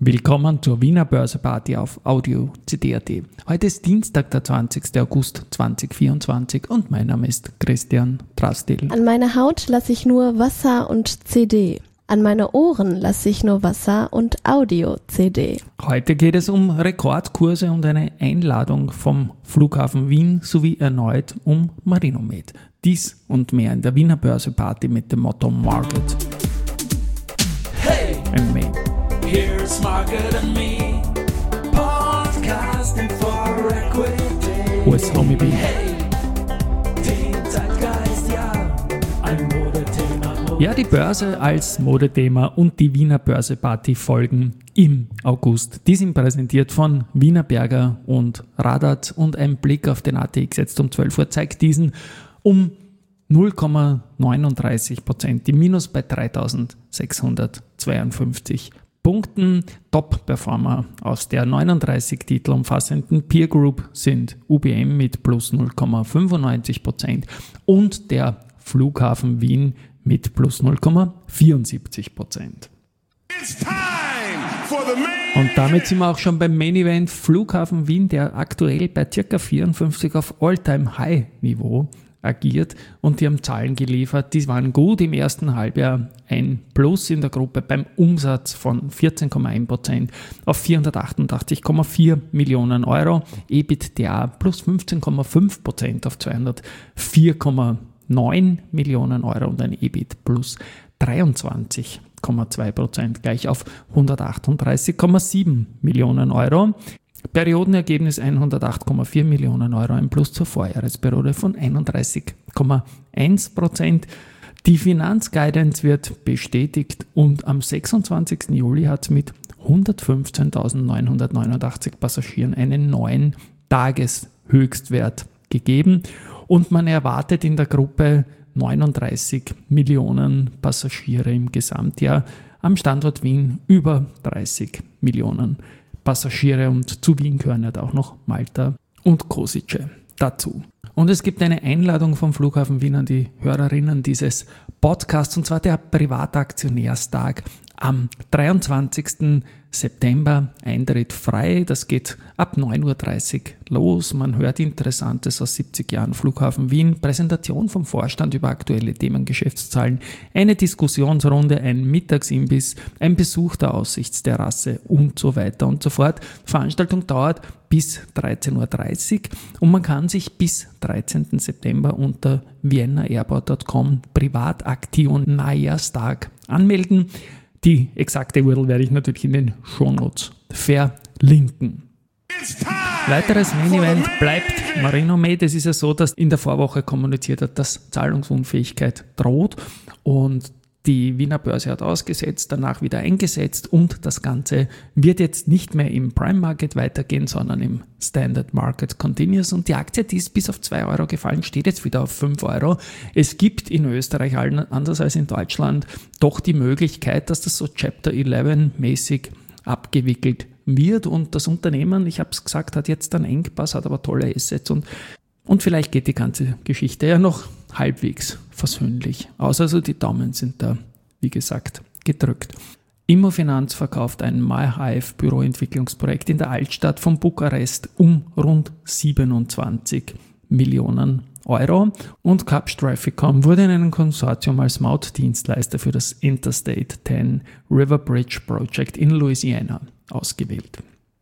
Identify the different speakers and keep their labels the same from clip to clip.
Speaker 1: Willkommen zur Wiener Börse-Party auf Audio CD.at. Heute ist Dienstag, der 20. August 2024 und mein Name ist Christian Drastil.
Speaker 2: An meine Haut lasse ich nur Wasser und CD. An meine Ohren lasse ich nur Wasser und Audio-CD.
Speaker 1: Heute geht es um Rekordkurse und eine Einladung vom Flughafen Wien sowie erneut um Marinomed. Dies und mehr in der Wiener Börse-Party mit dem Motto Market and Me.
Speaker 3: Here's Market and Me, podcasting for equity.
Speaker 1: US Homie B.
Speaker 3: Hey, Team Zeitgeist, ja, ein Modethema.
Speaker 1: Ja, die Börse als Modethema und die Wiener Börse-Party folgen im August. Die sind präsentiert von Wienerberger und Radat und ein Blick auf den ATX jetzt um 12 Uhr zeigt diesen um 0,39%, die Minus bei 3.652 Punkten. Top-Performer aus der 39 Titel umfassenden Peer Group sind UBM mit plus 0,95% und der Flughafen Wien mit plus 0,74%. Und damit sind wir auch schon beim Main Event Flughafen Wien, der aktuell bei ca. 54 auf All-Time-High-Niveau agiert und die haben Zahlen geliefert, die waren gut im ersten Halbjahr, ein Plus in der Gruppe beim Umsatz von 14,1% auf 488,4 Millionen Euro, EBITDA plus 15,5% auf 204,9 Millionen Euro und ein EBIT plus 23,2% gleich auf 138,7 Millionen Euro. Periodenergebnis 108,4 Millionen Euro, ein Plus zur Vorjahresperiode von 31,1%. Die Finanzguidance wird bestätigt und am 26. Juli hat es mit 115.989 Passagieren einen neuen Tageshöchstwert gegeben und man erwartet in der Gruppe 39 Millionen Passagiere im Gesamtjahr, am Standort Wien über 30 Millionen Passagiere und zu Wien gehören halt auch noch Malta und Kosice dazu. Und es gibt eine Einladung vom Flughafen Wien an die Hörerinnen dieses Podcasts und zwar der Privataktionärstag am 23. September, Eintritt frei, das geht ab 9.30 Uhr los, man hört Interessantes aus 70 Jahren Flughafen Wien, Präsentation vom Vorstand über aktuelle Themen, Geschäftszahlen, eine Diskussionsrunde, ein Mittagsimbiss, ein Besuch der Aussichtsterrasse und so weiter und so fort. Die Veranstaltung dauert bis 13.30 Uhr und man kann sich bis 13. September unter viennaairport.com Privataktionärstag anmelden. Die exakte URL werde ich natürlich in den Shownotes verlinken. Weiteres Main-Event bleibt Marinomed. Es ist ja so, dass in der Vorwoche kommuniziert hat, dass Zahlungsunfähigkeit droht und die Wiener Börse hat ausgesetzt, danach wieder eingesetzt und das Ganze wird jetzt nicht mehr im Prime Market weitergehen, sondern im Standard Market Continuous und die Aktie, die ist bis auf 2 Euro gefallen, steht jetzt wieder auf 5 Euro. Es gibt in Österreich, anders als in Deutschland, doch die Möglichkeit, dass das so Chapter 11 mäßig abgewickelt wird und das Unternehmen, ich habe es gesagt, hat jetzt einen Engpass, hat aber tolle Assets und vielleicht geht die ganze Geschichte ja noch halbwegs versöhnlich aus. Also die Daumen sind da, wie gesagt, gedrückt. Immofinanz verkauft ein MyHive Büroentwicklungsprojekt in der Altstadt von Bukarest um rund 27 Millionen Euro und Capstraficom wurde in einem Konsortium als Mautdienstleister für das Interstate 10 River Bridge Project in Louisiana ausgewählt.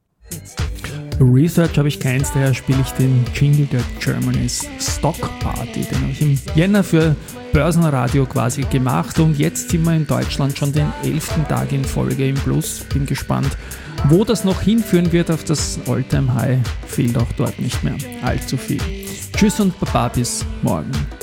Speaker 1: Research habe ich keins, daher spiele ich den Jingle der Germany's Stock Party. Den habe ich im Jänner für Börsenradio quasi gemacht und jetzt sind wir in Deutschland schon den 11. Tag in Folge im Plus. Bin gespannt, wo das noch hinführen wird. Auf das All-Time-High fehlt auch dort nicht mehr allzu viel. Tschüss und Baba, bis morgen.